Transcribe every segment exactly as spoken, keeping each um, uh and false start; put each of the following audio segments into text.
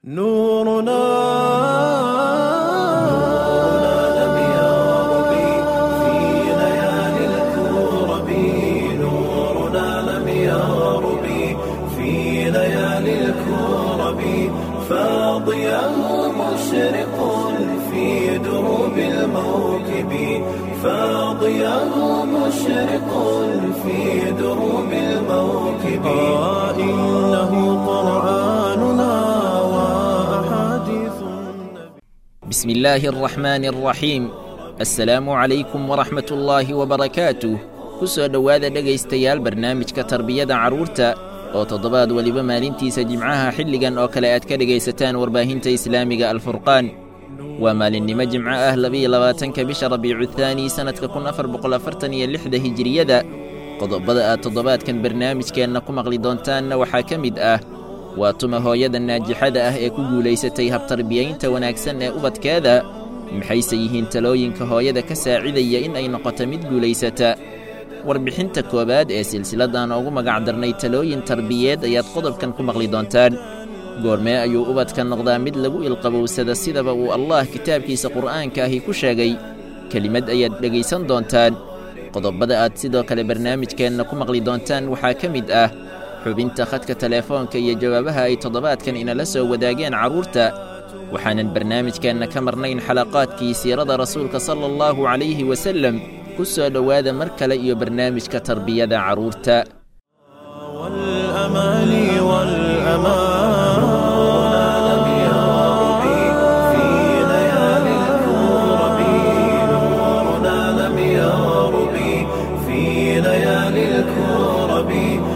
نورنا لم يغرب في ليالي الكرب نورنا لم يغرب في ليالي الكرب فاضياه مشرق في دروب الموكب فاضياه مشرق في دروب الموكب آه إنه قرآننا وأحاديث النبي. بسم الله الرحمن الرحيم. السلام عليكم ورحمة الله وبركاته. kusoo dhowaada dhegaystayaal barnaamijka tarbiyada carruurta oo toddobaad waliba maalintiisa jimcaha xilligan oo kale aad ka dhegaysataan warbaahinta islaamiga alfurqaan. waa maalinimo jimco ah labiyo labaatanka bisha rabiicu thaani sannadka kun afar boqol afartan iyo lixda hijiriyada. qodobada aad toddobaadkan barnaamijkeenna ku maqli doontaanna waxaa ka mid ah waa tuma hooyada naajixada ah ee ku guulaysatay habtarbiyaynta wanaagsan ee ubadkeeda. maxayse yihiin talooyinka hooyada ka saacidaya in ay noqoto mid guulaysata. warbixinta koowaad ee silsiladan ugu magacdarnay talooyin tarbiyeed ayaad qodobkan ku maqli doontaan. goormee ayuu ubadka noqdaa mid lagu ilqabowsada sidaba uu allah kitaabkiisa qur'aanka ahi ku sheegay? kelimad ayaad dhegaysan doontaan. qodobada aad sidoo kale barnaamijkeenna ku maqli doontaan waxaa ka mid ah xubinta khadka teleefoonka iyo jawaabaha ay toddobaadkan inala soo wadaageen carruurta. waxaanan barnaamijkeenna ka marnayn xalaqaadkii siirada rasuulka sala allahu calayhi wasallam. ku soo dhowaada mar kale iyo barnaamijka tarbiyada carruurta. والأماني والأمان لم يغرب في ليالي الكرب نورنا لم يغرب في ليالي الكرب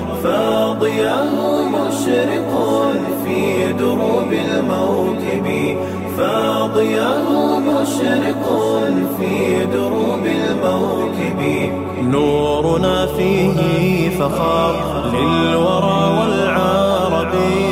فاضياه مشرق في دروب الموكب فاضياه مشرق في دروب الموكب نورنا فيه فخار للورى والعرب.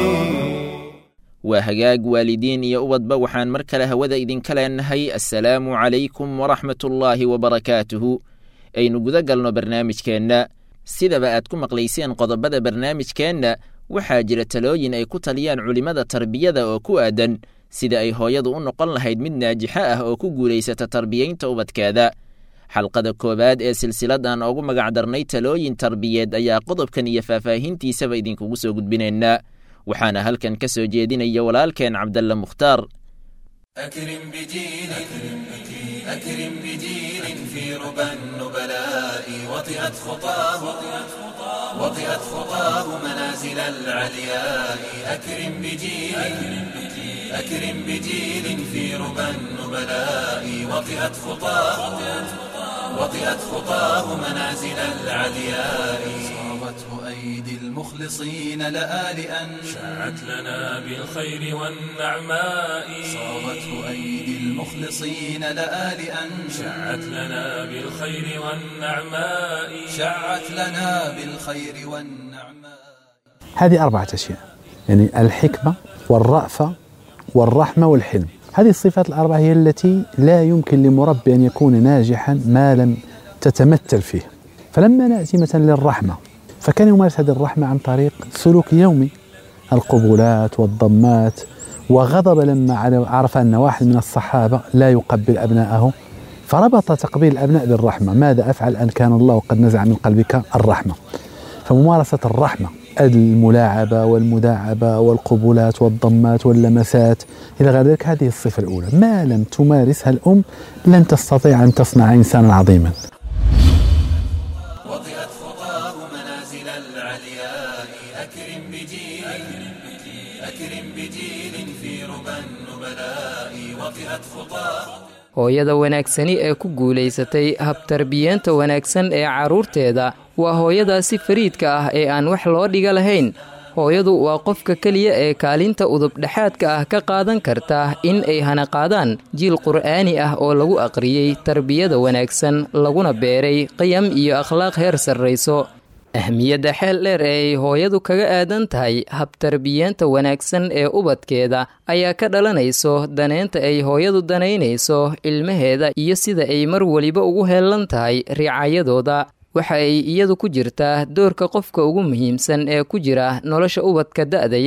waa hagaag waalidiin iyo ubadba waxaan mar kale hawada idinka leenahay assalaamu calaykum waraxmatullaahi wabarakaatuhu. aynu guda galno barnaamijkeenna. sidaba aad ku maqlayseen qodobada barnaamijkeenna waxaa jira talooyin ay ku taliyaan culimmada tarbiyada oo ku aadan sida ay hooyadu u noqon lahayd mid naajixo ah oo ku guulaysata tarbiyaynta ubadkeeda. xalqada koowaad ee silsiladan ugu magacdarnay talooyin tarbiyeed ayaa qodobkan iyo faahfaahintiisaba idinkugu soo gudbinaynaa. waxaana halkan ka soo jeedinaya walaalkeen cabdalla mukhtaar. أكرم بجيل أكرم بجيل في ربى النبلاء وطئت خطاه وطئت خطاه منازل العلياء أكرم بجيل أكرم بجيل في ربى النبلاء وطئت خطاه وطئت خطاه منازل العلياء صارته أيدي المخلصين لآلئا شاعت لنا بالخير والنعماء صارته أيدي المخلصين لآلئا شاعت لنا بالخير والنعماء شاعت لنا بالخير والنعماء. هذه أربعة أشياء، يعني الحكمة والرأفة والرحمة والحلم. هذه الصفات الأربعة هي التي لا يمكن لمربي أن يكون ناجحا ما لم تتمثل فيه. فلما نأتي مثلا للرحمة فكان يمارس هذه الرحمة عن طريق سلوك يومي، القبولات والضمات، وغضب لما عرف أن واحد من الصحابة لا يقبل أبناءه فربط تقبيل الأبناء بالرحمة. ماذا أفعل أن كان الله قد نزع من قلبك الرحمة؟ فممارسة الرحمة، الملاعبة والمداعبة والقبولات والضمات واللمسات إلى غير ذلك، هذه الصفة الأولى. ما لم تمارسها الأم لن تستطيع أن تصنع إنسانا عظيما. وطئت خطاه منازل العلياء أكرم بجيل أكرم بجيل في ربى النبلاء وطئت خطاه. hooyada wanaagsani ee ku guulaysatay habtarbiyeenta wanaagsan ee carruurteeda waa hooyadaasi fariidka ah ee aan wax loo dhiga lahayn. hooyadu waa qofka keliya ee kaalinta udubdhexaadka ah ka qaadan karta in ay hana qaadaan jiil qur'aani ah oo lagu aqriyey tarbiyada wanaagsan laguna beeray qiyam iyo akhlaaq heer sarrayso. ahmiyadda xeel dheer ee ay hooyadu kaga aadan tahay habtarbiyeenta wanaagsan ee ubadkeeda ayaa ka dhalanayso daneenta ay hooyadu danaynayso ilmaheeda iyo sida ay mar waliba ugu heellan tahay ricaayadooda. waxa ay iyadu ku jirtaa doorka qofka ugu muhiimsan ee ku jira nolosha ubadka da'da yar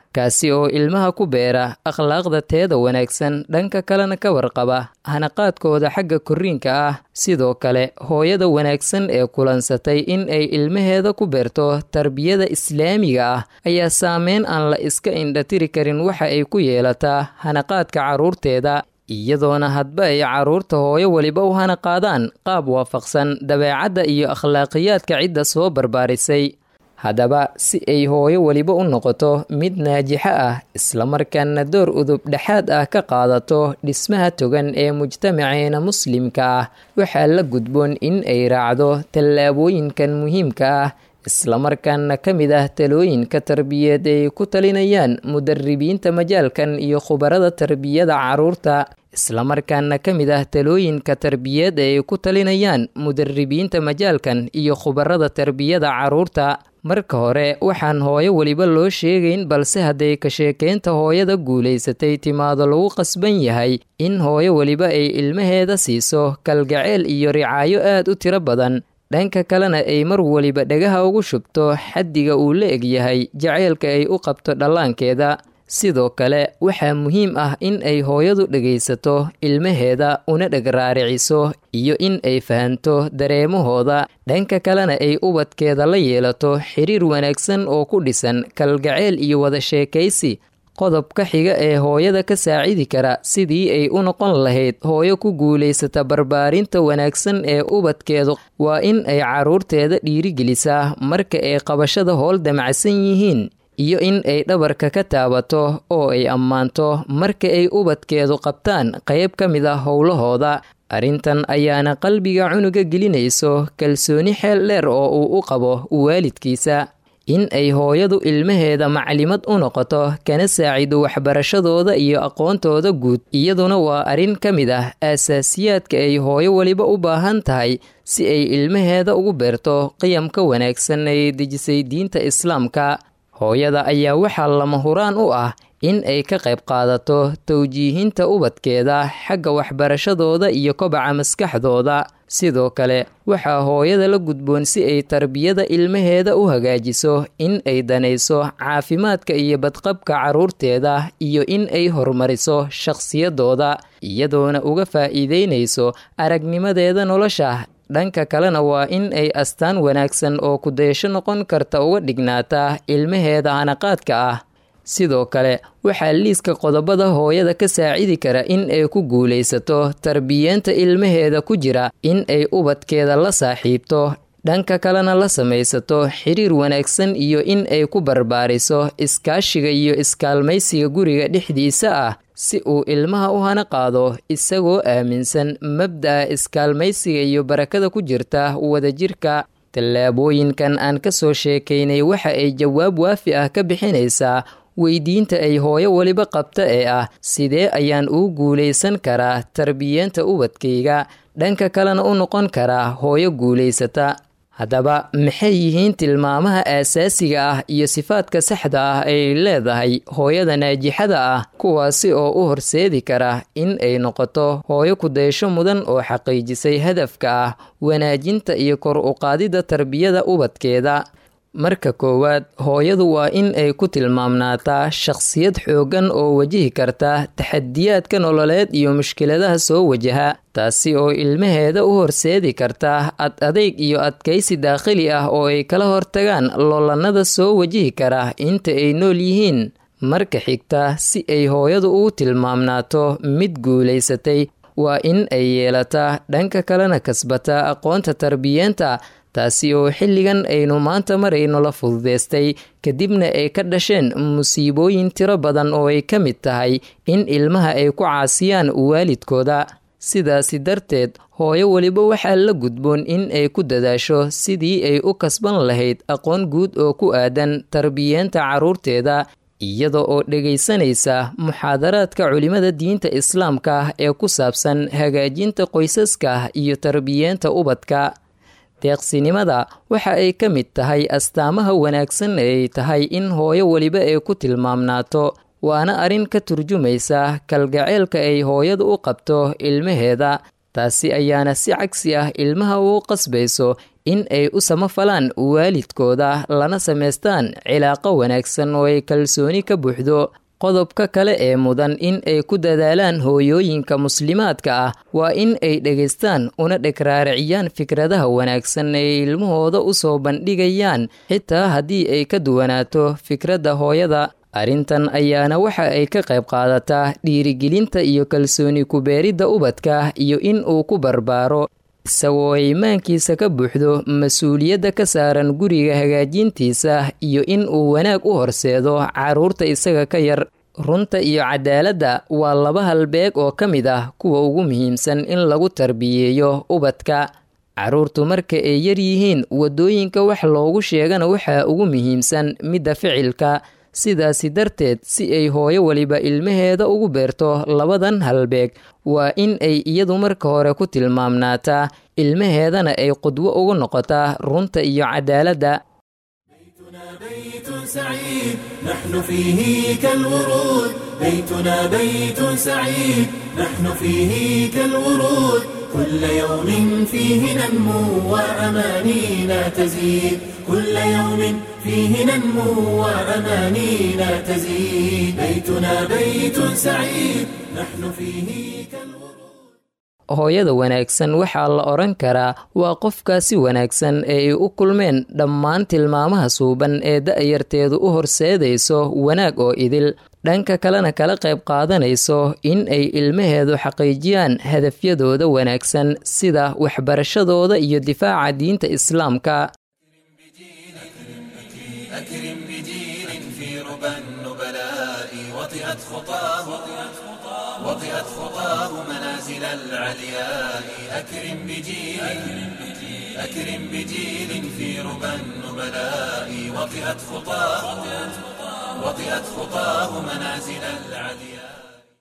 kaasi oo ilmaha ku beera akhlaaqda teeda wanaagsan dhanka kalena ka warqaba hanaqaadkooda xagga korriinka ah. sidoo kale hooyada wanaagsan ee kulansatay in ay ilmaheeda ku beerto tarbiyada islaamiga ah ayaa saameyn aan la iska indhatiri karin waxa ay ku yeelataa hanaqaadka carruurteeda, iyadoona hadba ay carruurta hooyo weliba u hanaqaadaan qaab waafaqsan dabeecadda iyo akhlaaqiyaadka cidda soo barbaarisay. haddaba si ay hooyo weliba u noqoto mid naajixo ah islamarkaana door udub dhexaad ah ka qaadato dhismaha togan ee mujtamaceena muslimka ah, waxaa la gudboon in ay raacdo tallaabooyinkan muhiimka ah, islamarkaana ka mid ah talooyinka tarbiyeed ay ku talinayaan mudaribiinta majaalkan iyo khubarada tarbiyada carruurta islamarkaana ka mid ah talooyinka tarbiyeed ay ku talinayaan mudaribiinta majaalkan iyo khubarada tarbiyada carruurta. marka hore waxaan hooyo weliba loo sheegayn, balse hadday ka sheekeynta hooyada guulaysatay timaado lagu qasban yahay in hooyo weliba ay ilmaheeda siiso kalgaceel iyo ricaayo aad u tiro badan, dhanka kalena ay mar weliba dhagaha ugu shubto xaddiga uu la egyahay jaceylka ay u qabto dhallaankeeda. sidoo kale waxaa muhiim ah in ay hooyadu dhegaysato ilmaheeda una dhagraariciso iyo in ay fahanto dareemahooda, dhanka kalena ay ubadkeeda la yeelato xiriir wanaagsan oo ku dhisan kalgaceel iyo wada sheekaysi. qodobka xiga ee hooyada ka saacidi kara sidii ay u noqon lahayd hooyo ku guulaysata barbaarinta wanaagsan ee ubadkeedu waa in ay carruurteeda dhiirigelisaa marka ay qabashada howl damacsan yihiin, iyo in ay dhabarka ka taabato oo ay ammaanto marka ay ubadkeedu qabtaan qayb ka mid ah howlahooda. arrintan ayaana qalbiga cunuga gelinayso kalsooni xeel dheer oo uu u qabo waalidkiisa. in ay hooyadu ilmaheeda maclimad u noqoto kana saacido waxbarashadooda iyo aqoontooda guud iyaduna waa arrin ka mid ah aasaasiyaadka ay hooyo weliba u baahan tahay si ay ilmaheeda ugu beerto qiyamka wanaagsan ee dejisay diinta islaamka. hooyada ayaa waxaa lama huraan u ah in ay ka qayb qaadato tawjiihinta ubadkeeda xagga waxbarashadooda iyo kobaca maskaxdooda. sidoo kale waxaa hooyada la gudboon si ay tarbiyada ilmaheeda u hagaajiso in ay danayso caafimaadka iyo badqabka carruurteeda iyo in ay horumariso shakhsiyadooda iyadoona uga faa'iideynayso aragnimadeeda nolosha. dhanka kalena waa in ay astaan wanaagsan oo kudaysho noqon karta uga dhignaata ilmaheeda hanaqaadka ah. sidoo kale waxaa liiska qodobada hooyada ka saacidi kara in ay ku guulaysato tarbiyeenta ilmaheeda ku jira in ay ubadkeeda la saaxiibto, dhanka kalena la samaysato xiriir wanaagsan iyo in ay ku barbaariso iskaashiga iyo iskaalmaysiga guriga dhexdiisa ah si uu ilmaha u hana qaado isagoo aaminsan mabda'a iskaalmaysiga iyo barakada ku jirta wadajirka. tallaabooyinkan aan ka soo sheekaynay waxa ay jawaab waafi ah ka bixinaysaa weydiinta ay hooyo weliba qabta ee ah sidee ayaan ugu guulaysan karaa tarbiyeenta ubadkayga, dhanka kalena u noqon karaa hooyo guulaysata. haddaba maxay yihiin tilmaamaha aasaasiga ah iyo sifaadka saxda ah ay leedahay hooyada naajixada ah, kuwaasi oo u horseedi kara in ay noqoto hooyo kudaysho mudan oo xaqiijisay hadafka ah wanaajinta iyo kor u qaadida tarbiyada ubadkeeda. marka koowaad, hooyadu waa in ay ku tilmaamnaataa shakhsiyad xooggan oo wajihi karta taxadiyaadka nololeed iyo mushkiladaha soo wajaha, taasi oo ilmaheeda u horseedi karta ad adayg iyo adkaysi daakhili ah oo ay kala hortagaan loolanada soo wajihi kara inta ay nool yihiin. marka xigta, si ay hooyadu ugu tilmaamnaato mid guulaysatay waa in ay yeelataa dhanka kalena kasbata aqoonta tarbiyeenta, taasi oo xilligan aynu maanta marayno la fududaystay kadibna ay ka dhasheen musiibooyin tiro badan oo ay ka mid tahay in ilmaha ay ku caasiyaan waalidkooda. sidaasi darteed hooyo weliba waxaa la gudboon in ay ku dadaasho sidii ay u kasban lahayd aqoon guud oo ku aadan tarbiyeenta carruurteeda, iyada oo dhegaysanaysa muxaadaraadka culimada diinta islaamka ee ku saabsan hagaajinta qoysaska iyo tarbiyeenta ubadka. deeqsinimada waxa ay ka mid tahay astaamaha wanaagsan ee ay tahay in hooyo weliba ay ku tilmaamnaato, waana arrin ka turjumaysa kalgaceylka ay hooyadu u qabto ilmaheeda. taasi ayaana si cagsi ah ilmaha ugu qasbayso in ay u samafalaan waalidkooda lana samaystaan cilaaqo wanaagsan oo ay kalsooni ka buuxdo. qodobka kale ee mudan in ay ku dadaalaan hooyooyinka muslimaadka ah waa in ay dhegaystaan una dhegraariciyaan fikradaha wanaagsan ee ilmahooda u soo bandhigayaan xitaa haddii ay ka duwanaato fikradda hooyada. arrintan ayaana waxa ay ka qayb qaadataa dhiirigelinta iyo kalsooni ku beeridda ubadka iyo in uu ku barbaaro isagoo iimaankiisa ka buuxdo mas-uuliyadda ka saaran guriga hagaajintiisa iyo in uu wanaag u horseedo carruurta isaga ka yar. runta iyo cadaaladda waa laba halbeeg oo ka mid ah kuwa ugu muhiimsan in lagu tarbiyeeyo ubadka. carruurtu marka ay yar yihiin waddooyinka wax loogu sheegana waxaa ugu muhiimsan midda ficilka. sidaasi darteed si ay hooyo waliba ilmaheeda ugu beerto labadan halbeeg waa in ay iyadu marka hore ku tilmaamnaataa ilmaheedana ay qudwo ugu noqotaa runta iyo cadaaladda. بيتنا بيت سعيد نحن فيه كالورود بيتنا بيت سعيد نحن فيه كالورود كل يوم فيه ننمو وأمانينا تزيد كل يوم فيه ننمو وأمانينا تزيد بيتنا بيت سعيد نحن فيه كالورود. hooyada wanaagsan waxaa la odhan karaa waa qofkaasi wanaagsan ee ay u kulmeen dhammaan tilmaamaha suuban ee da'yarteedu u horseedayso wanaag oo idil, dhanka kalena kala qayb qaadanayso in ay ilmaheedu xaqiijiyaan hadafyadooda wanaagsan sida waxbarashadooda iyo difaaca diinta islaamka. أكرم بجيل في ربى النبلاء وطئت خطاه وطئت خطاه منازل العلياء أكرم بجيل أكرم بجيل في ربى النبلاء وطئت خطاه وطئت خطاه منازل العلياء.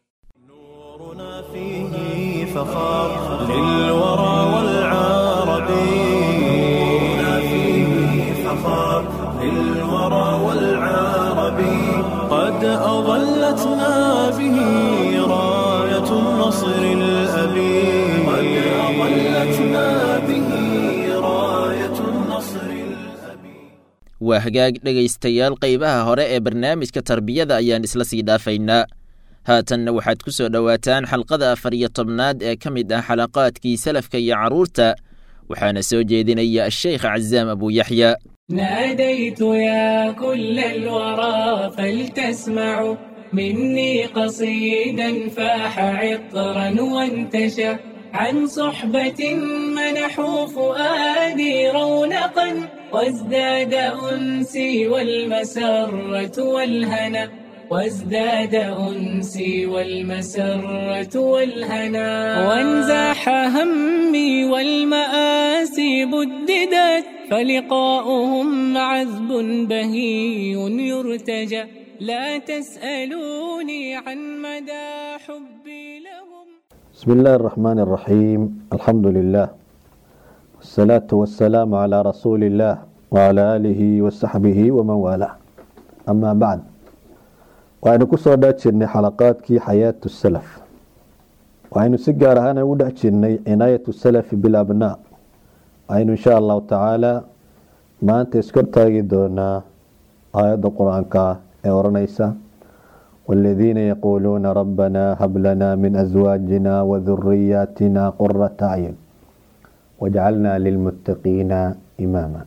نورنا فيه فخار للورى والعربي نورنا فيه فخار للورى والعربي قد أظلتنا به راية النصر الأبي قد أظلتنا به راية النصر الأبي. waa hagaag dhegaystayaal qaybaha hore ee barnaamijka tarbiyada ayaan isla sii dhaafaynaa. haatanna waxaad ku soo dhowaataan xalqada afar iyo tobnaad ee ka mid ah xalaqaadkii salafka iyo carruurta waxaana soo jeedinaya asheykh cazaam abu yaxya. ناديت يا كل الورى فلتسمعوا مني قصيدا فاح عطرا وانتشى عن صحبة منحوا فؤادي رونقا وازداد أنسي والمسرة والهنا وازداد أنسي والمسرة والهنا وانزاح همي والمآسي بددت فلقاؤهم عذب بهي يرتجى لا تسألوني عن مدى حبي لهم. بسم الله الرحمن الرحيم الحمد لله والصلاة والسلام على رسول الله وعلى آله وصحبه ومن والاه أما بعد وأنا كسر داتشني حلقات كي حياة السلف وأنا سجار هنا وداتشني عناية السلف بالأبناء وأنا إن شاء الله تعالى ما أنت سكرت دونا آيات القرآن كا أورنيسا والذين يقولون ربنا هب لنا من أزواجنا وذرياتنا قرة أعين واجعلنا للمتقين إماما.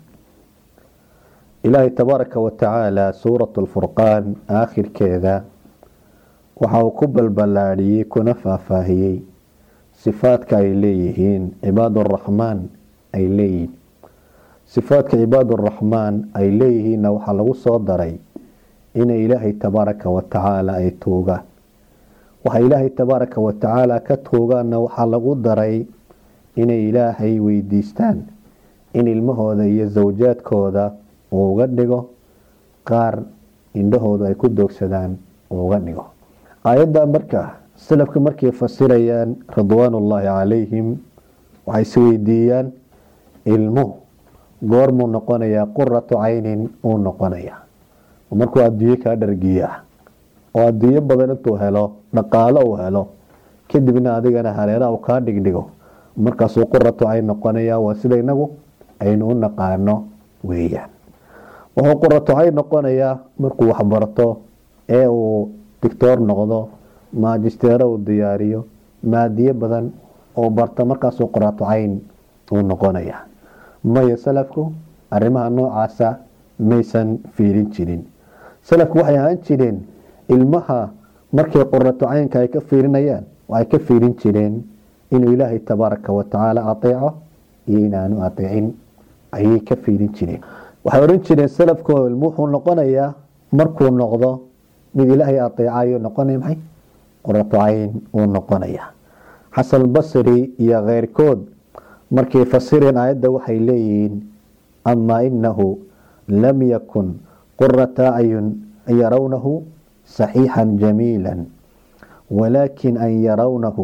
إلهي تبارك وتعالى سورة الفرقان آخر كذا وحاو كبل بلاري كنفا فاهيي صفاتك إليهين عباد الرحمن إليهين صفاتك عباد الرحمن إليهين وحلو صدري إن إلهي تبارك وتعالى أي توغا وحا إلهي تبارك وتعالى كتوغا أنه حلو دري إن إلهي ويديستان إن المهودة يزوجات كودا uga dhigo qaar indhahooda ay ku doogsadaan uga dhigo. aayadda marka salafka markay fasirayaan ridwaanullaahi calayhim waxay is weydiiyaan ilmuhu goormuu noqonayaa quratu caynin uu noqonayaa markuu adduunye kaa dhargiya oo adduunye badan intuu helo dhaqaalo uu helo kadibna adigana hareeraha uu kaa dhigdhigo markaasuu quratu cayn noqonayaa. waa sida inagu aynu u naqaano weeyaan. wuxuu qurato cayn noqonayaa markuu waxbarto ee uu dictor noqdo, maajisteero uu diyaariyo, maadiye badan oo barta, markaasuu qurato cayn uu noqonayaa. maya salafku arrimaha noocaasa maysan fiirin jirin. salafku waxay ahaan jireen ilmaha markay qurato caynka ay ka fiirinayaan, waxay ka fiirin jireen inuu ilaahay tabaaraka wa tacaala ateeco iyo inaanu ateecin ayay ka fiirin jireen. waxay oran jireen salafku ilmuhu wuxuu noqonayaa markuu noqdo mid ilaahay ateecayo noqonaya maxay qurato cayn uu noqonayaa. xasan basri iyo keyrkood markay fasireen aayadda waxay leeyihiin ama inahu lam yakun qurata acyun an yarawnahu saxiixan jamiila walaakin an yarawnahu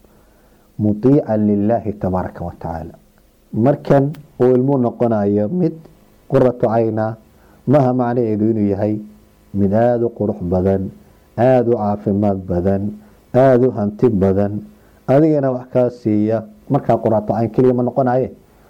mutiican lilaahi tabaaraka wa tacaala. markan uu ilmuhu noqonayo mid qurato cayna maha macnaheedu inuu yahay mid aada u qurux badan, aada u caafimaad badan, aada u hanti badan, adigana wax kaa siiya. markaa qurato cayn keliya ma noqonaye,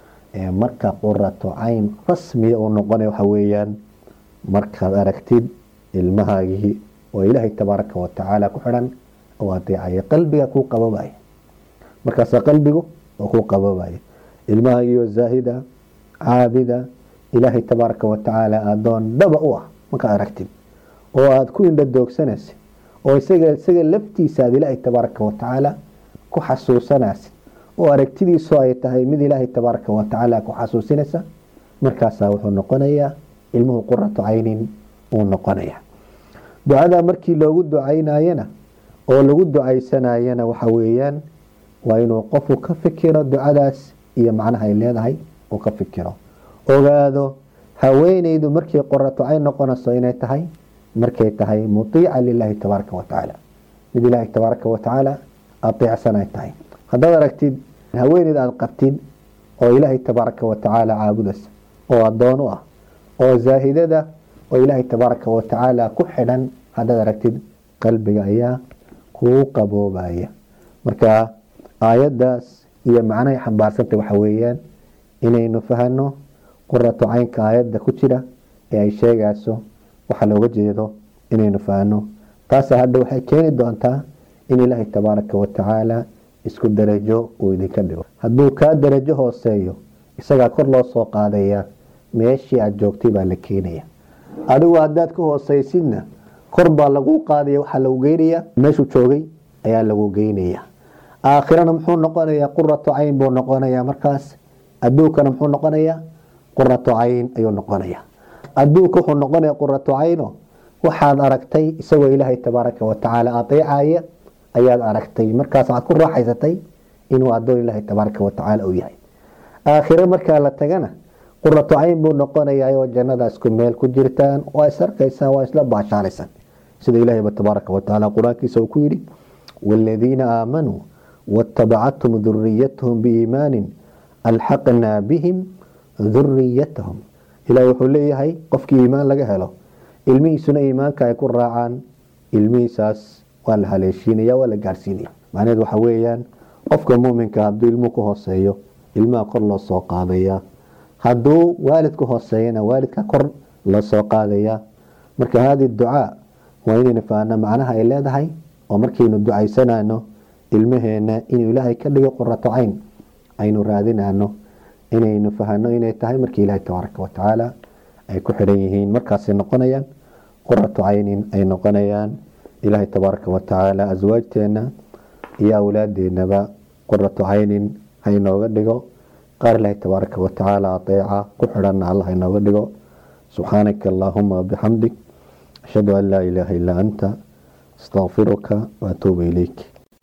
marka qurato cayn rasmiya uu noqonaya waxa weeyaan markaad aragtid ilmahaagii oo ilaahay tabaaraka wa tacaala ku xidhan oo adeecaya, qalbiga kuu qababaya. markaasaa qalbigu oo kuu qababaya. ilmahaagii oo zaahida, caabida, ilaahay tabaaraka wa tacaala adoon dhaba u ah markaad aragtid oo aad ku indha doogsanaysid oo isaga isaga laftiisa aad ilaahay tabaaraka wa tacaala ku xasuusanaysid oo aragtidiisu ay tahay mid ilaahay tabaaraka wa tacaala ku xasuusinaysa, markaasaa wuxuu noqonayaa ilmuhu qurato caynin uu noqonaya. ducada markii loogu ducaynayana oo lagu ducaysanayana waxa weeyaan waa inuu qofku ka fikiro ducadaas iyo macnaha ay leedahay uu ka fikiro, ogaado haweeneydu markay qurato cayn noqonayso inay tahay markay tahay mutiica lilaahi tabaaraka wa tacaala, mid ilaahay tabaaraka wa tacaala ateecsan ay tahay. haddaad aragtid haweeneyd aad qabtid oo ilaahay tabaaraka wa tacaala caabudaysa oo adoon u ah oo zaahidada oo ilaahay tabaaraka wa tacaala ku xidhan, haddaad aragtid qalbiga ayaa kuu qaboobaya. marka aayaddaas iyo macnahay xambaarsantay waxa weeyaan inaynu fahano qurato caynka aayadda ku jira ee ay sheegayso waxa looga jeedo inaynu fahano. taasa hadda waxay keeni doontaa in ilaahay tabaaraka wa tacaala isku darajo uu idinka dhigo. hadduu kaa darajo hooseeyo isagaa kor loo soo qaadaya, meeshii aad joogtay baa la keenaya. adigu haddaad ka hooseysidna kor baa lagu qaadaya, waxaa lagu geynaya meeshuu joogay ayaa lagu geynaya. aakhirana muxuu noqonayaa qurato cayn buu noqonayaa. markaas adduunkana muxuu noqonayaa qurato cayn ayuu noqonaya. adduunka wuxuu noqonaya qurato cayno waxaad aragtay isagoo ilaahay tabaaraka wa tacaala ateecaya ayaad aragtay, markaas waxaad ku raaxaysatay inuu adoon ilaahay tabaaraka wa tacaala uu yahay. aakhire markaa la tagana qurato cayn buu noqonayaa oo jannada isku meel ku jirtaan, waa is arkaysaan, waa isla baashaalaysaan, sida ilaahayba tabaaraka wa tacaala qur-aankiisa uu ku yidhi waaladiina aamanuu waatabacathum duriyatahum biiimaanin alxaqnaa bihim duriyatahum. ilaah wuxuu leeyahay qofkii iimaan laga helo ilmihiisuna iimaanka ay ku raacaan, ilmihiisaas waa la haleeshiinaya, waa la gaarsiinaya. macnaheed waxa weeyaan qofka muuminka hadduu ilmuhu ku hooseeyo ilmaha kor loo soo qaadaya, hadduu waalidku hooseeyana waalidka kor loo soo qaadaya. marka haadi ducaa waa inaynu fahno macnaha ay leedahay, oo markaynu ducaysanayno ilmaheena inuu ilaahay ka dhigo qurato cayn aynu raadinayno, inaynu fahno inay tahay markii ilaahay tabaaraka wa tacaala ay ku xidhan yihiin, markaasay noqonayaan qurato caynin ay noqonayaan. ilaahay tabaaraka wa tacaala aswaajteena iyo awlaadeennaba qurato caynin haynooga dhigo, qaar ilaahay tabaaraka wa tacaala ateeca ku xidhanna allah haynooga dhigo. subxaanaka allaahuma wabixamdik ashhadu an laa ilaaha illaa anta astaqfiruka waatuubu ilayk.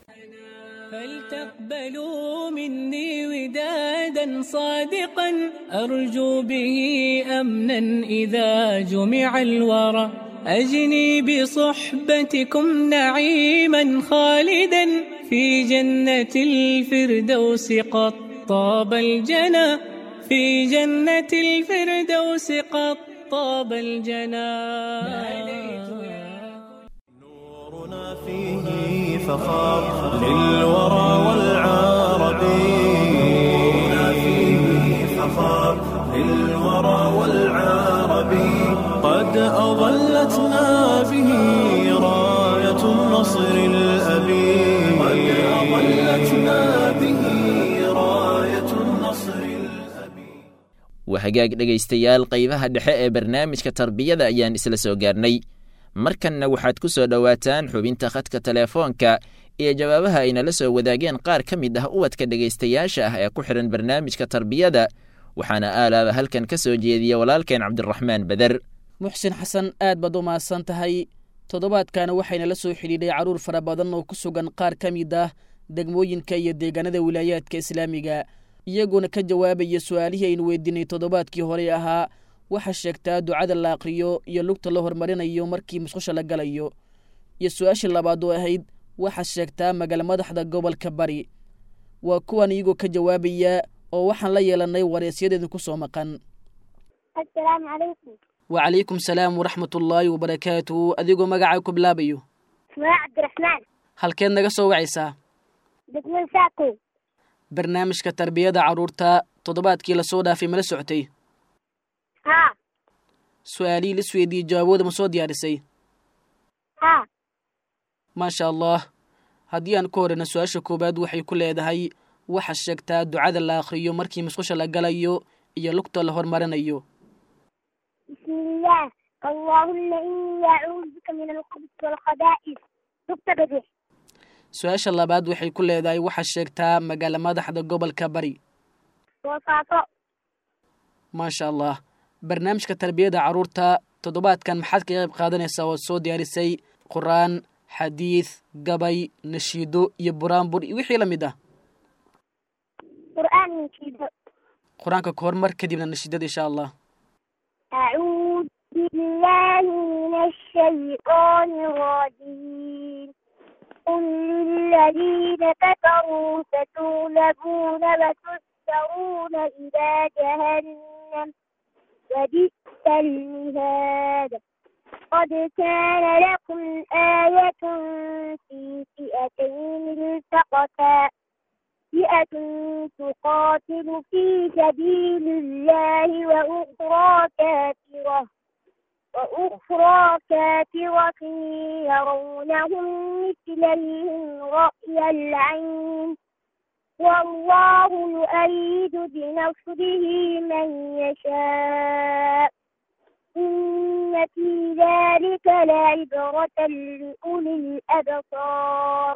فلتقبلوا مني ودادا صادقا أرجو به أمنا إذا جمع الورى أجني بصحبتكم نعيما خالدا في جنة الفردوس قد طاب الجنى في جنة الفردوس قد طاب الجنى. نورنا فيه فخار للورى والعرب، نورنا فيه فخار الأبي قد أظلتنا به راية النصر الأبي. وهجاج dhegaystayaal qaybaha dhexe ee barnaamijka tarbiyada ayaan isla soo gaarnay. markanna waxaad ku soo dhowaataan xubinta khadka telefoonka iyo jawaabaha ayna la soo wadaageen qaar ka mid ah ubadka dhegaystayaasha ah ee ku xiran barnaamijka tarbiyada, waxaana aalaaba halkan ka soo jeediya walaalkeen cabdiraxmaan bader. muxsin xasan, aad baad u mahadsan tahay. toddobaadkana waxayna la soo xidhiidhay carruur fara badan oo ku sugan qaar ka mid ah degmooyinka iyo deegaanada wilaayaadka islaamiga, iyagoona ka jawaabaya su'aalihii aynu weydiinay toddobaadkii hore ahaa waxa sheegtaa ducada la aqriyo iyo lugta la hormarinayo markii musqusha la galayo, iyo su-aashii labaad oo ahayd waxa sheegtaa magaala madaxda gobolka bari. waa kuwan iyagoo ka jawaabaya oo waxaan la yeelanay wareysyadeennu ku soo maqan. assalaamu calaykum. wacalaykum salaam waraxmatullaahi wabarakaatuhu. adigoo magacaa ku bilaabayo? waa cabdiraxmaan. halkeed naga soo wacaysaa? degmada saako. barnaamijka tarbiyada carruurta toddobaadkii lasoo dhaafay mala socotay? haa. su-aalihii la isweydiiyey jawaabooda ma soo diyaarisay? haa. maasha allah. haddii aan ka horeyna su-aasha koowaad waxay ku leedahay waxa sheegtaa ducada la akhriyo markii musqusha la galayo iyo lugta la hormarinayo. bismillaah allaahumma innii acuudu bika min alkhubuthi waalkhabaa'is. lugta bidix. su-aasha labaad waxay ku leedahay waxa sheegtaa magaala madaxda gobolka bari. boosaaso. maasha allah. barnaamijka tarbiyada carruurta toddobaadkan maxaad kaga qayb qaadanaysaa oo soo diyaarisay qur-aan, xadiid, gabay, nashiido iyo buraanbur iyo wixii la mid ah? qur'aan nashiido. qur-aanka ka hormar kadibna nashiidada insha allah. acuudu billaahi min ashaytaani rajiim. qul liladiina kafaruu satuglabuuna watusjaruuna ilaa jahannam وبئس المهاد. قد كان لكم آية في فئتين التقتا فئة تقاتل في سبيل الله وأخرى كافرة وأخرى كافرة يرونهم مثليهم رأي العين والله يؤيد بنصره من يشاء إن في ذلك لعبرة لأولي الأبصار.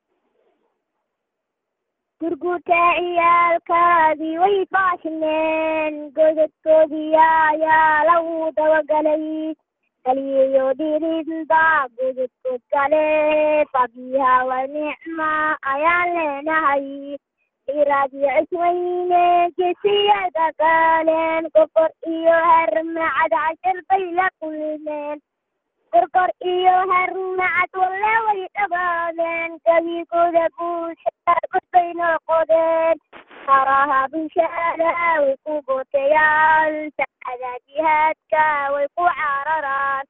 gurguta ciyaalkaadii way faashimeen godadkoodiyaa yaa lagu dabagalay kaliyayo dhirinda godadkood kale fabiha wa nicma ayaan leenahay iraadiyo cisweyne gesiyada galeen gogor iyo hermacad cashar bay la kulmeen gorgor iyo hermacad walle way dhabaadeen gabigooda buusha godbay noqodeen haraha bulshada way ku gootayaan sacada jihaadka way ku cararaan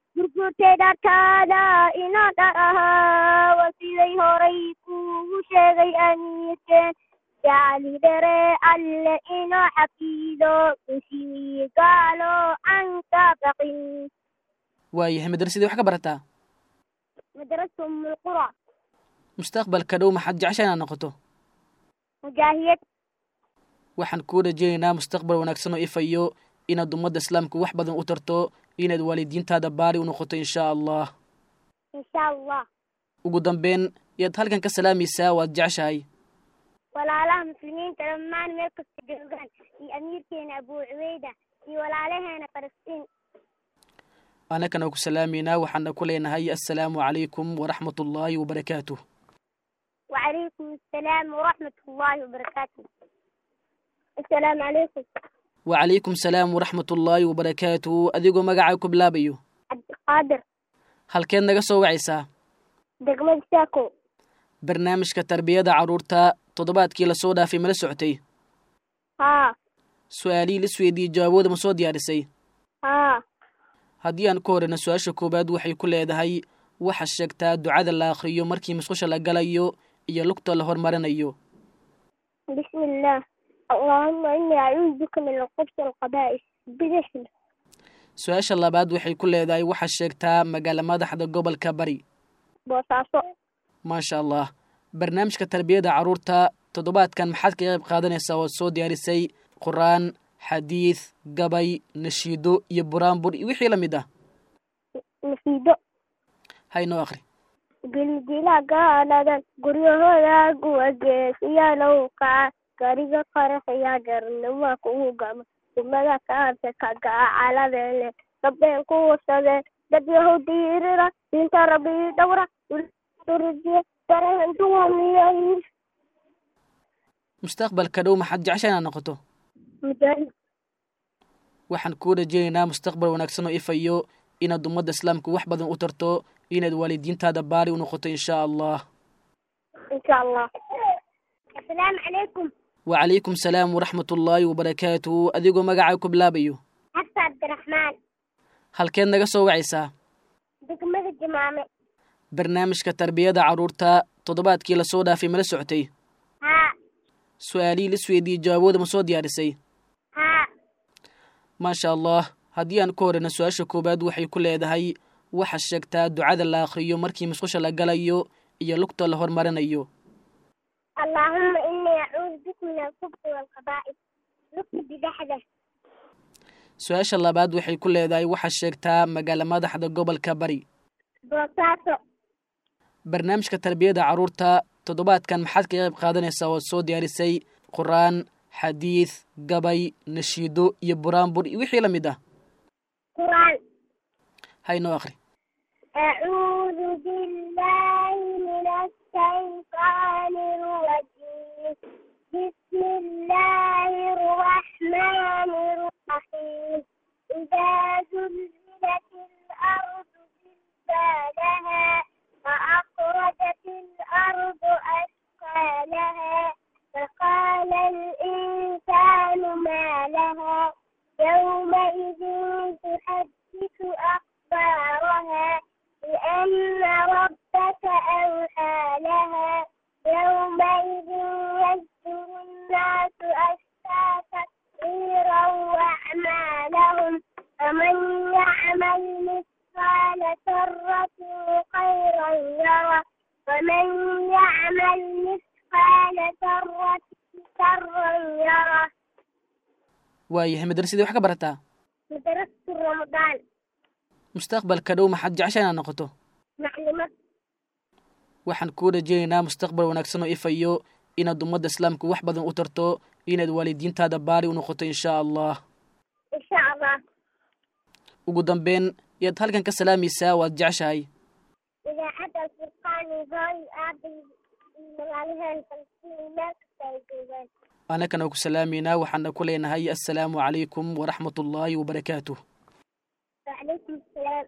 gurgurteedhakaada inoo dhar ahaa waa siday horay kuugu sheegay amiirkeen jacli dhere alle inoo xafiido kushii gaalo aan ka baqin. waayahay madrasadii wax ka barataa? madrasa umulqura. mustaqbalka dhow maxaad jeceshaa inaad noqoto? mujaahiyad. waxaan kuu rajaynaynaa mustaqbal wanaagsan oo ifayo inaad ummadda islaamka wax badan u tarto, inaad waalidiintaada baari u noqoto insha allah. insha allah. ugu dambeyn yaad halkan ka salaamaysaa waad jeceshahay? walaalaha muslimiinta dhammaan meel kasta joogaan iyo amiirkeena abuu cubeyda iyo walaalaheena falastiin. anakana ku salaamaynaa waxaana ku leenahay assalaamu calaykum waraxmat ullaahi wabarakaatuh. wacalaykum assalaam waraxmat ullaahi wabarakaatuh. assalaamu calaykum. wacalaykum salaam waraxmat ullaahi wabarakaatuh. adigoo magacaa ku bilaabayo? cabdiqaadir. halkeed naga soo wacaysaa? degmada saako. barnaamijka tarbiyada carruurta toddobaadkii lasoo dhaafay mala socotay? haa. su-aalihii la isweydiiyey jawaabooda ma soo diyaarisay? haa. haddii aan ka horeyna su-aasha koowaad waxay ku leedahay waxa sheegtaa ducada la akhriyo markii musqusha la galayo iyo lugta la hormarinayo. bismillaah allaahumma innii acuudu bika min alkhubuthi waalkhabaa'is. bidix. su-aasha labaad waxay ku leedahay waxa sheegtaa magaala madaxda gobolka bari. boosaaso. maasha allah barnaamijka tarbiyada carruurta toddobaadkan maxaad ka qayb qaadanaysaa oo soo diyaarisay qur'aan xadiid gabay nashiido iyo buraanbur iyo wixii la mid ah nashiido haynoo akhri gilgila gaaladan guryahooda kuwa geesiyaalow kaca gariga qaraxaya garnima kugu gama dumada kaarta kagaa caladeele gabdheen ku wasadeen dad yahow diirira diinta rabbi dhowra urjiye darehentuwamiyay mustaqbalka dhow maxaad jecesha inaad noqoto mujaahid waxaan kuu rajaynaynaa mustaqbal wanaagsan oo ifayo inaad ummadda islaamka wax badan u tarto inaad waalidiintaada baari u noqoto insha allah insha allah assalaamu calaykum wacalaykum salaam waraxmat ullaahi wabarakaatuhu adigoo magacaa ku bilaabayo xabsa cabdiraxmaan halkeed naga soo wacaysaa degmada jimaame barnaamijka tarbiyada carruurta toddobaadkii lasoo dhaafay mala socotay haa su-aalihii lisweydiiyey jawaabooda ma soo diyaarisay haa maasha allah haddii aan ku horeyna su-aasha koowaad waxay ku leedahay waxaa sheegtaa ducada la akhriyo markii musqusha la galayo iyo lugta la hormarinayo allaahumma innii acuudu bika min alkhubsi waalkhabaa'is lugta bidhaxda su-aasha labaad waxay ku leedahay waxaa sheegtaa magaala madaxda gobolka bari boosaaso barnaamijka tarbiyada carruurta toddobaadkan maxaad ka qayb qaadanaysaa oo soo diyaarisay qur'aan xadiid gabay nashiido iyo buraanbur iyo wixii la mid ah qur'aan haynoo akhri acuudu billaahi min ashaytaani rajiim bismi illaahi arraxmaani arraxiim idaa zulzilat al-ardu zilzaalahaa وأخرجت الأرض أثقالها فقال الإنسان ما لها يومئذ تحدث أخبارها بأن ربك أوحى لها يومئذ يصدر الناس أشتاتا ليروا أعمالهم فمن يعمل مثقال ذرة خيرا يره ومن يعمل مثقال ذرة شرا يره waayahay madrasadii wax ka barataa madrasatu ramadaan mustaqbalka dhow maxaad jecesha inaad noqoto maclimad waxaan kuu rajaynaynaa mustaqbal wanaagsan oo ifayo inaad ummadda islaamka wax badan u tarto inaad waalidiintaada baari u noqoto insha allah insha allah ugu dambeyn yaad halkan ka salaamaysaa waad jeceshahay idaacadda alfurqaani hooy aabay magaalaheen falsiin meel kasta ay joogaan anakana ku salaamaynaa waxaana ku leenahay assalaamu calaykum waraxmat ullaahi wabarakaatuh وعليكم السلام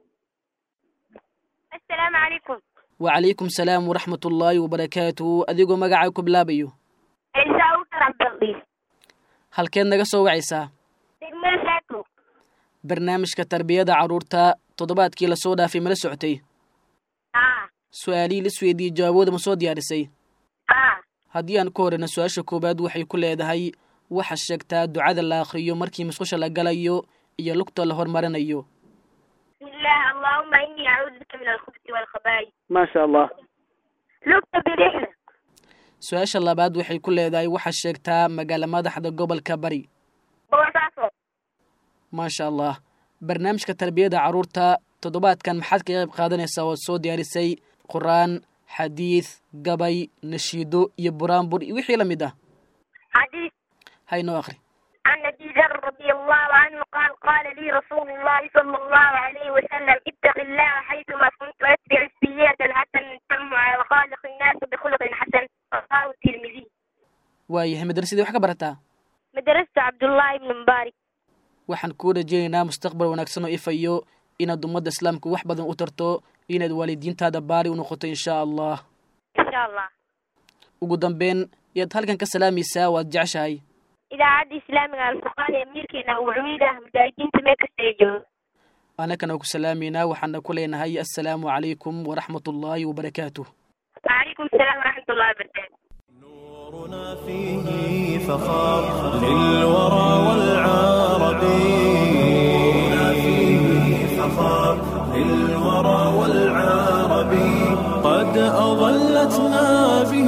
السلام عليكم wacalaykum salaam waraxmat ullaahi wabarakaatuhu adigoo magacaa ku bilaabayo عيسى أوكر عبد اللطيف halkeed naga soo wacaysaa degmada saako barnaamijka tarbiyada carruurta toddobaadkii lasoo dhaafay mala socotay haa su-aalihii lisweydiiyey jawaabooda ma soo diyaarisay haa haddii aan ku horeyna su-aasha koowaad waxay ku leedahay waxaa sheegtaa ducada la akhriyo markii musqusha la galayo iyo lugta la hormarinayo بسم الله اللهم إني أعوذ بك من الخبث والخبائث ما شاء الله لقطة برحلة su-aasha labaad waxay ku leedahay waxaa sheegtaa magaala madaxda gobolka bari boosaaso maasha allah barnaamijka tarbiyada carruurta toddobaadkan maxaad ka qayb qaadanaysaa oo soo diyaarisay qur'aan xadiid gabay nashiido iyo buraanbur iyo wixii la mid ah حديث haynoo akhri عن أبي ذر رضي الله عنه قال قال لي رسول الله صلى الله عليه وسلم اتق الله حيثما كنت واتبع السيئة الحسنة تمها وخالق الناس بخلق حسن رواه الترمذي waayahay madrasadii wax ka barataa مدرسة عبد الله بن مبارك waxaan kuu rajaynaynaa mustaqbal wanaagsan oo ifayo inaad ummadda islaamka wax badan u tarto inaad waalidiintaada baari u noqoto insha allah إن شاء الله ugu dambeyn yaad halkan ka salaamaysaa waad jeceshahay إذاعة إسلامية الفرقان أميركنا وعويدة مجاهدين تميك السيجون anakana ku salaamaynaa waxaana ku leenahay assalaamu calaykum waraxmat ullaahi wabarakaatuh وعليكم السلام ورحمة الله وبركاته نورنا فيه فخار للورى والعربي نورنا فيه فخار للورى والعربي قد أظلت أظلتنا به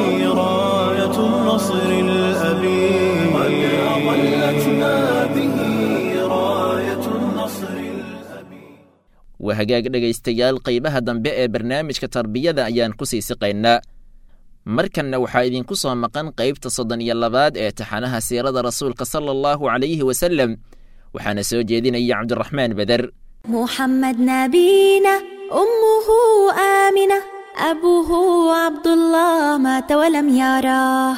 راية النصر الأبي قد أظلتنا به راية النصر الأبي. وهجاج dhegaystayaal qaybaha dambe ee barnaamijka tarbiyada ayaan ku sii siqaynaa markanna waxaa idinku soo maqan qaybta soddon iyo labaad ee taxanaha siirada rasuulka sala allahu calayhi wasallam waxaana soo jeedinaya cabdiraxmaan beder. محمد نبينا أمه آمنة أبوه عبد الله مات ولم يراه.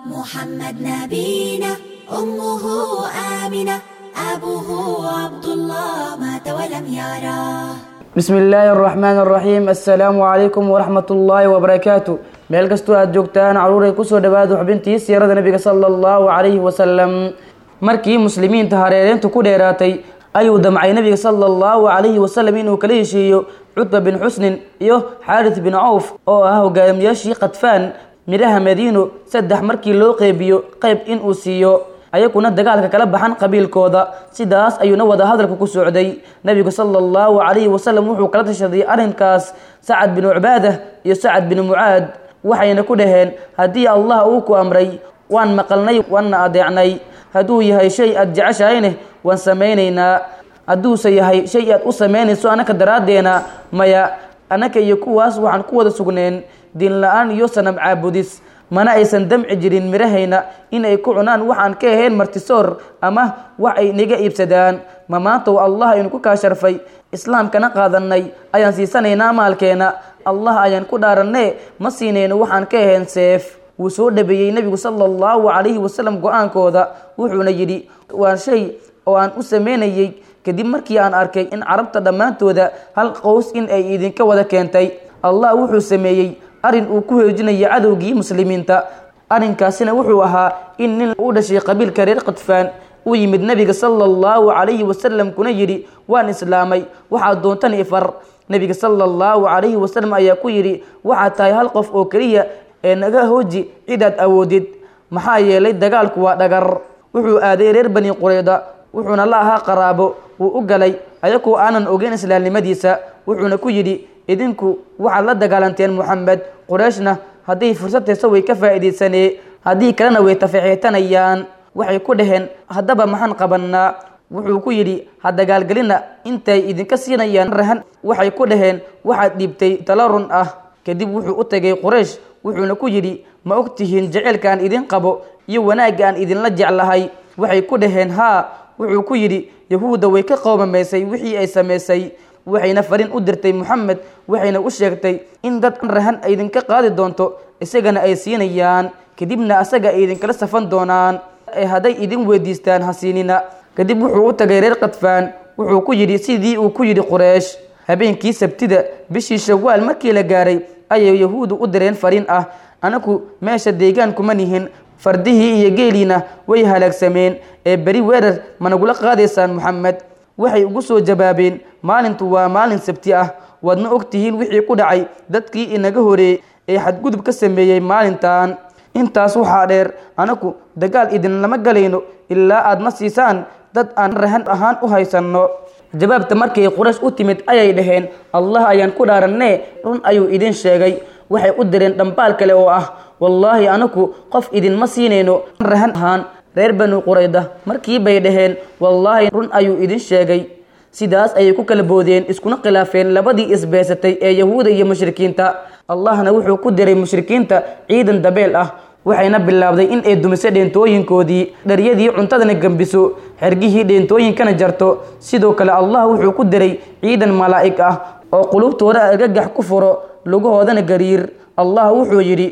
محمد نبينا أمه آمنة أبوه عبد الله مات ولم يراه. بسم الله الرحمن الرحيم. السلام عليكم ورحمة الله وبركاته. meel kastoo aad joogtaan caruuray kusoo dhawaada xubintii siirada nabiga sala allahu calayhi wasalam. markii muslimiinta hareereyntu ku dheeraatay ayuu damcay nabiga sala allahu calayhi wasalam inuu kala heshiiyo cutba bin xusnin iyo xaaris bin cawf oo ah hogaamiyaashii qadfaan midhaha madiino saddex markii loo qeybiyo qayb inuu siiyo ayaguna dagaalka kala baxan qabiilkooda. sidaas ayuuna wada hadalka ku socday. nabigu sala allahu calayhi wasalam wuxuu kala tashaday arrinkaas sacad bin cubaadah iyo sacad bin mucaad waxayna ku dhaheen haddii allah uu ku amray waan maqalnay waana adeecnay. hadduu yahay shay aad jeceshahayne waan samaynaynaa, hadduuse yahay shay aad u samaynayso anaka daraaddeena maya. annaka iyo kuwaas waxaan ku wada sugneen diin la-aan iyo sanam caabudis, mana aysan damci jirin midhahayna in ay ku cunaan waxaan ka ahayn martisoor ama wax ay naga iibsadaan. ma maanta oo allah aynu ku kaa sharfay islaamkana qaadanay ayaan siisanaynaa maalkeena. allah ayaan ku dhaaranee ma siinayno waxaan ka ahayn seef. wuu soo dhabeeyey nabigu sala allahu calayhi wasalam go-aankooda wuxuuna yidhi waa shay oo aan u samaynayey kadib markii aan arkay in carabta dhammaantooda hal qows in ay idinka wada keentay. allah wuxuu sameeyey arrin uu ku hoojinaya cadowgii muslimiinta. arrinkaasina wuxuu ahaa in nin u dhashay qabiilka reer qadfaan u yimid nabiga sala allahu calayhi wasalam kuna yidhi waan islaamay waxaad doontan ifar. nabiga sala allahu calayhi wasalam ayaa ku yidhi waxaad tahay hal qof oo keliya ee naga hooji cidaad awoodid, maxaa yeelay dagaalku waa dhagar. wuxuu aaday reer bani qurayda wuxuuna la ahaa qaraabo. wuu u galay ayagoo aanan ogeyn islaamnimadiisa wuxuuna ku yidhi idinku waxaad la dagaalanteen muxamed, qurayshna hadday fursad hayso way ka faa'iidaysanee haddii kalena way tafaxeetanayaan. waxay ku dhaheen haddaba maxaan qabannaa? wuxuu ku yidhi ha dagaalgelina intay idinka siinayaan rahan. waxay ku dhaheen waxaad dhiibtay talo run ah. kadib wuxuu u tegay quraysh wuxuuna ku yidhi ma og tihiin jaceylka aan idin qabo iyo wanaagga aan idinla jeclahay? waxay ku dhaheen haa. wuxuu ku yidhi yahuudda way ka qowmamaysay wixii ay samaysay, waxayna fariin u dirtay muxamed waxayna u sheegtay in dad rahan idinka qaadi doonto isagana ay siinayaan, kadibna asaga ay idinkala safan doonaan ee hadday idin weydiistaan ha siinina. kadib wuxuu u tagay reer qadfaan wuxuu ku yidhi sidii uu ku yidhi quraysh. habeenkii sabtida bishii shawaal markii la gaaray ayay yahuudu u direen fariin ah anaku meesha deegaan kuma nihin, fardihii iyo geeliina way halaagsameen ee beri weerar managula qaadaysaan muxamed. waxay ugu soo jawaabeen maalintu waa maalin sabti ah, waadna og tihiin wixii ku dhacay dadkii inaga horeeyey ee xadgudub ka sameeyey maalintan. intaas waxaa dheer anaku dagaal idin lama galayno ilaa aad na siisaan dad aan rahan ahaan u haysanno. jawaabta markay quraysh u timid ayay dhaheen allah ayaan ku dhaaranee run ayuu idin sheegay. waxay u direen dhambaal kale oo ah wallaahi anaku qof idinma siinayno rahan ahaan. reer banu qurayda markii bay dhaheen wallaahi run ayuu idin sheegay. sidaas ayay ku kala boodeen iskuna khilaafeen labadii isbeesatay ee yahuuda iyo mushrikiinta. allahna wuxuu ku diray mushrikiinta ciidan dabeel ah waxayna bilaabday in ay dumiso dheentooyinkoodii, dharyadii cuntadana gembiso, xergihii dheentooyinkana jarto. sidoo kale allah wuxuu ku diray ciidan malaa'ig ah oo qulubtooda argagax ku furo lugahoodana gariir. allah wuxuu yidhi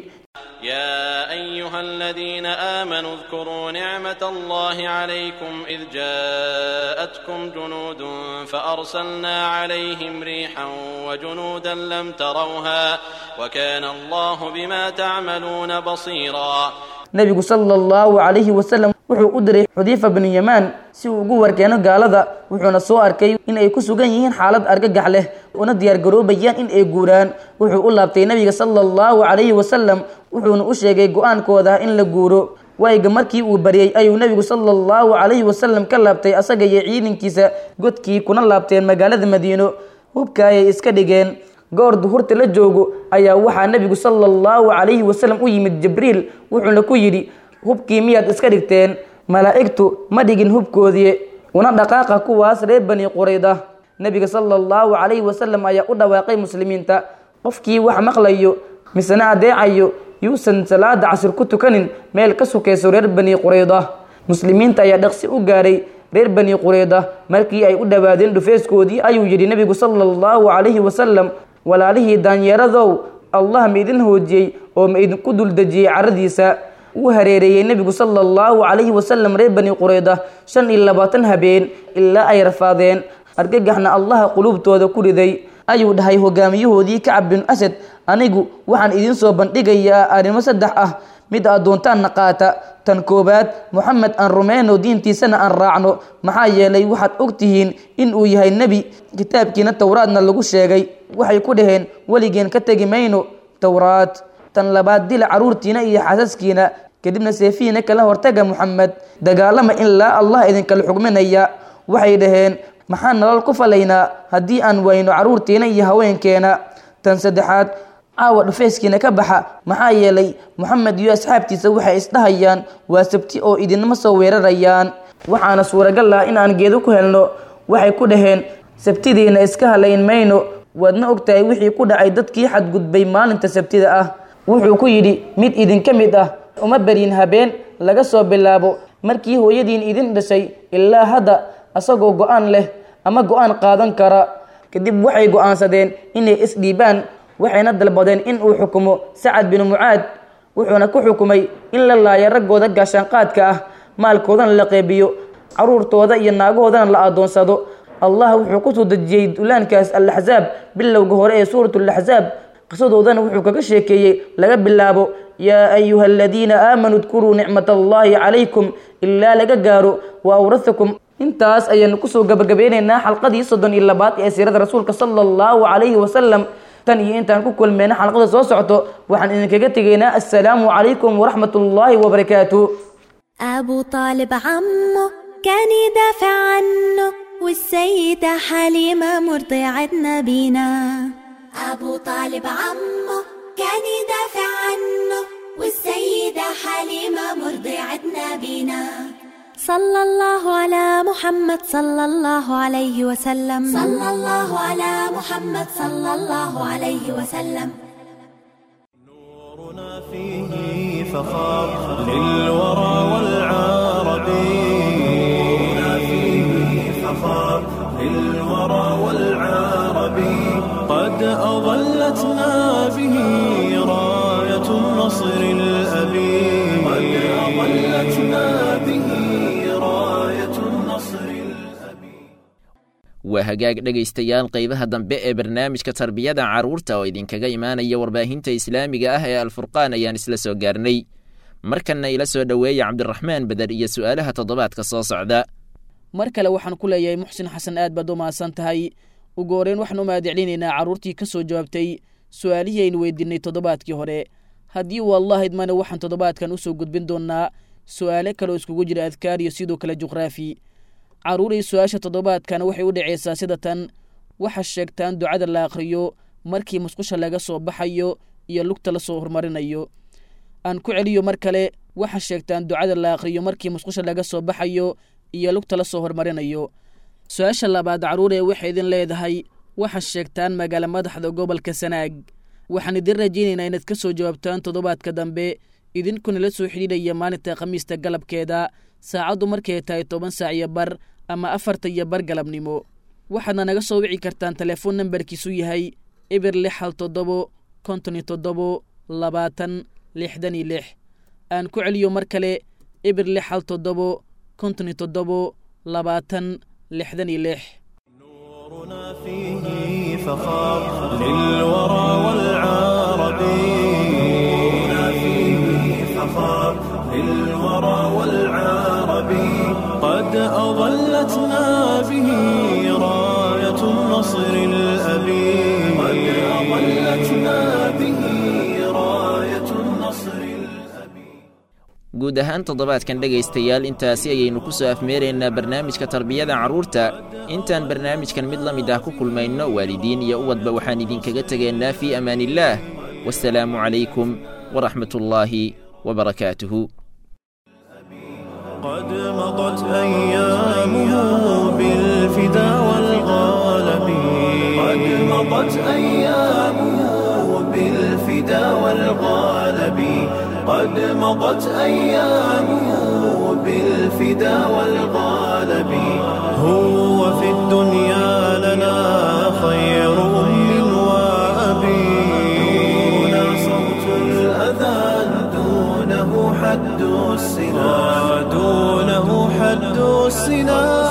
يا أيها الذين آمنوا اذكروا نعمة الله عليكم إذ جاءتكم جنود فأرسلنا عليهم ريحا وجنودا لم تروها وكان الله بما تعملون بصيرا. nabigu sala allahu calayhi wasalam wuxuu u diray xudayfa binu yamaan si uu ugu warkeeno gaalada. wuxuuna soo arkay in ay ku sugan yihiin xaalad argagax leh una diyaargaroobayaan in ay guuraan. wuxuu u laabtay nabiga sala allahu calayhi wasalam wuxuuna u sheegay go-aankooda in la guuro. waayiga markii uu baryey ayuu nabigu sala allahu calayhi wasalam ka laabtay asaga iyo ciidankiisa godkii kuna laabteen magaalada madiino. hubka ayay iska dhigeen goor duhurta la joogo ayaa waxaa nebigu sala allahu calayhi wasalam u yimid jibriil wuxuuna ku yidhi hubkii miyaad iska dhigteen malaa'igtu ma dhigin hubkoodii una dhaqaaqa kuwaas reer bani qurayda nebiga sala allahu calayhi wasalam ayaa u dhawaaqay muslimiinta qofkii wax maqlayo misena adeecayo yuusan salaada casir ku tukanin meel ka sukayso reer bani qurayda muslimiinta ayaa dhaqsi u gaaray reer bani qurayda markii ay u dhawaadeen dhufeeskoodii ayuu yidhi nebigu sala allahu calayhi wasalam walaalihii daanyeeradow allah ma idin hoojiyey oo ma idinku duldejiyey caradiisa wuu hareereeyey nebigu sala allahu calayhi wasalam reer bani qurayda shan iyo labaatan habeen ilaa ay rafaadeen argagaxna allaha quluubtooda ku riday ayuu dhahay hogaamiyahoodii kacab bin asad anigu waxaan idiin soo bandhigayaa arrimo saddex ah mid addoontaanna qaata tan koowaad moxamed aan rumeyno diintiisana aan raacno maxaa yeelay waxaad og tihiin in uu yahay nebi kitaabkiina towraadna lagu sheegay waxay ku dhaheen weligeen ka tegi mayno towraad tan labaad dila carruurtiina iyo xaasaskiina kadibna seefihiina kala hortaga moxamed dagaalama ilaa allah idinkala xugminaya waxay dhaheen maxaan nolol ku falaynaa haddii aan wayno carruurtiina iyo haweenkeena tan saddexaad caawa dhufeeskiina ka baxa maxaa yeelay moxamed iyo asxaabtiisa waxay isdhahayaan waa sabti oo idinma soo weerarayaan waxaana suuragal ah in aan geedo ku helno waxay ku dhaheen sabtidiina iska halayn mayno waadna ogtahay wixii ku dhacay dadkii xadgudbay maalinta sabtida ah wuxuu ku yidhi mid idinka mid ah uma beryin habeen laga soo bilaabo markii hooyadiin idin dhashay ilaa hadda asagoo go-aan leh ama go-aan qaadan kara kadib waxay go-aansadeen inay isdhiibaan waxayna dalbadeen in uu xukumo sacad binu mucaad wuxuuna ku xukumay in la laayo raggooda gaashaanqaadka ah maalkoodana la qeybiyo carruurtooda iyo naagahoodana la adoonsado allah wuxuu kusoo dejiyey duulaankaas al-axsaab bilowga hore ee suuratulaxsaab qisadoodana wuxuu kaga sheekeeyey laga bilaabo yaa ayuha aladiina aamanuu dkuruu nicmat allahi calaykum ilaa laga gaaro wa awrathakum intaas ayaanu kusoo gabagabeynaynaa xalqadii soddon iyo labaad ee siirada rasuulka sala allahu calayhi wasalam tan iyo intaan ku kulmeyna xalqada soo socoto waxaan idinkaga tegaynaa assalaamu calaykum waraxmat ullaahi wabarakaatu أبو طالب عمه كان يدافع عنه والسيدة حليمة مرضعة نبينا أبو طالب عمه كان يدافع عنه والسيدة حليمة مرضعة نبينا صلى الله على محمد صلى الله عليه وسلم صلى الله على محمد صلى الله عليه وسلم نورنا فيه فخار للورى والعربي نورنا فيه فخار للورى والعربي قد أظلتنا به راية النصر الأبي قد أظلتنا به waa hagaag dhegaystayaal qaybaha dambe ee barnaamijka tarbiyada carruurta oo idinkaga imaanaya warbaahinta islaamiga ah ee alfurqaan ayaan isla soo gaarnay markanna ila soo dhoweeya cabdiraxmaan beder iyo su'aalaha toddobaadka soo socda mar kale waxaan ku leeyahay muxsin xasan aad baad u mahadsan tahay ugu horreyn waxaan u mahadcelinaynaa carruurtii ka soo jawaabtay su'aalihii aynu weydiinay toddobaadkii hore haddii uu allah idmana waxaan toddobaadkan u soo gudbin doonnaa su'aale kale oo iskugu jira adkaar iyo sidoo kale juqraafi carruuray su-aasha toddobaadkana waxay u dhacaysaa sida tan waxaa sheegtaan ducada la akhriyo markii musqusha laga soo baxayo iyo lugta la soo hormarinayo aan ku celiyo mar kale waxaa sheegtaan ducada la akhriyo markii musqusha laga soo baxayo iyo lugta la soo hormarinayo su-aasha labaad carruuree waxay idin leedahay waxaa sheegtaan magaala madaxda gobolka sanaag waxaan idin rajaynaynaa inaad ka soo jawaabtaan toddobaadka dambe idinkuna la soo xidhiidhaya maalinta khamiista galabkeeda saacaddu markay tahay toban saac iyo bar ama afarta iyo bar galabnimo waxaadna naga soo wici kartaan telefoon nambarkiisu yahay eber lix hal toddobo konton iyo toddobo labaatan lixdan iyo lix aan ku celiyo mar kale eber lix hal toddobo konton iyo toddobo labaatan lixdan iyo lix نورنا فيه فخار للورى والعربي نورنا فيه فخار للورى والعربي قد أظلتنا به راية النصر الأبي قد أظلتنا به راية النصر الأبي guud ahaan toddobaadkan dhegaystayaal intaasi ayaynu ku soo afmeeraynaa barnaamijka tarbiyada carruurta intaan barnaamijkan mid la mid ah ku kulmayno waalidiin iyo uwadba waxaan idinkaga tegaynaa fii amaanillaah wassalaamu calaykum waraxmat ullaahi wabarakaatuhu قد مضت أيامه بالفدا والغالب قد مضت أيامه بالفدا والغالب قد مضت أيامه بالفدا والغالب هو في الدنيا لنا خير أم وأبي دون صوت الأذان دونه حد السنا دونه حد السنا